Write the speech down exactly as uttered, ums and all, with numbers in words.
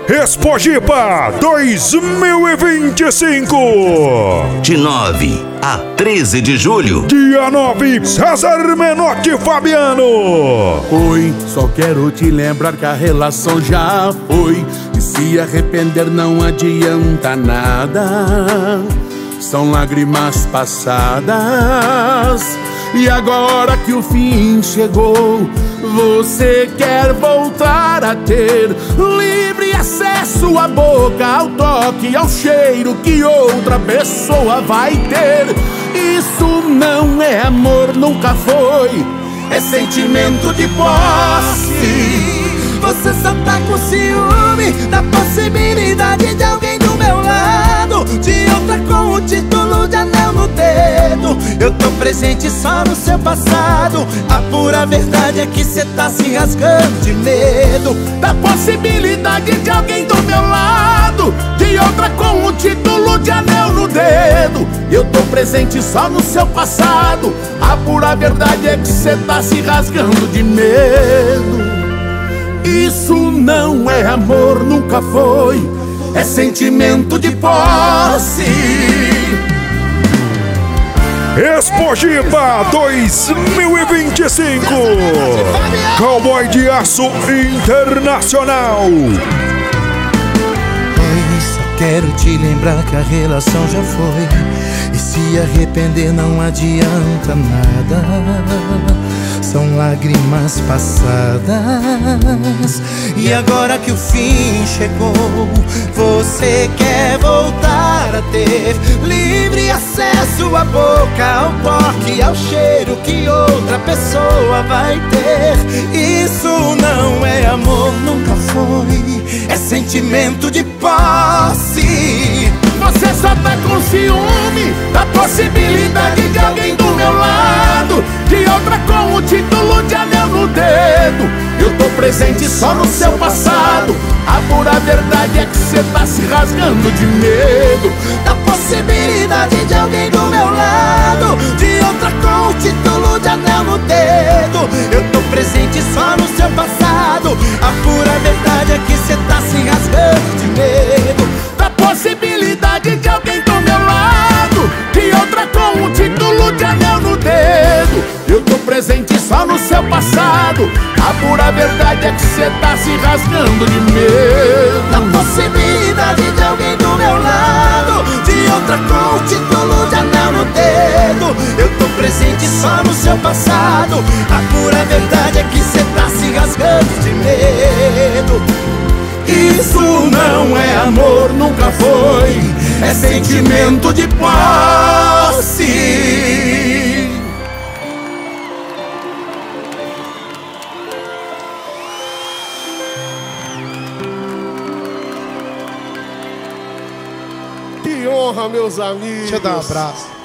Expojipa dois mil e vinte e cinco. De nove a treze de julho. Dia nove, César Menotti e Fabiano. Oi, só quero te lembrar que a relação já foi, e se arrepender não adianta nada. São lágrimas passadas, e agora que o fim chegou, você quer voltar a ter livre acesso à boca, ao toque, ao cheiro que outra pessoa vai ter. Isso não é amor, nunca foi, é sentimento de posse. Você só tá com ciúme da possibilidade de alguém do meu lado, de outra com o título de anel no dedo. Eu tô presente só no seu passado, a pura verdade é que cê tá se rasgando de medo da possibilidade de alguém do meu lado, de outra com o título de anel no dedo. Eu tô presente só no seu passado, a pura verdade é que cê tá se rasgando de medo. Isso não é amor, nunca foi, é sentimento de posse. Expojipa dois mil e vinte e cinco. Cowboy de Aço Internacional. Oi, só quero te lembrar que a relação já foi, e se arrepender não adianta nada. São lágrimas passadas, e agora que o fim chegou, você quer voltar a ter livre acesso à boca, ao toque, ao cheiro que outra pessoa vai ter. Isso não é amor, nunca foi, é sentimento de posse. Você só tá com ciúme da possibilidade de alguém do meu lado, de outra com o título de anel no dedo. Eu tô presente só no seu passado, a pura verdade é que cê tá se rasgando de medo da possibilidade de alguém do meu lado, de outra com o título de anel no dedo. Eu tô presente só no seu passado, a pura verdade é que cê tá se rasgando de medo da possibilidade de alguém do meu lado, de outra com o título de anel no dedo. Eu tô presente só no seu passado, a pura verdade é que cê tá se rasgando de medo da possibilidade de alguém do meu lado, de outra com o título de anel no dedo. Eu tô presente só no seu passado, a pura verdade é que cê tá se rasgando de medo. Isso não é amor, nunca foi, é sentimento de posse. Que honra, meus amigos. Deixa eu dar um abraço.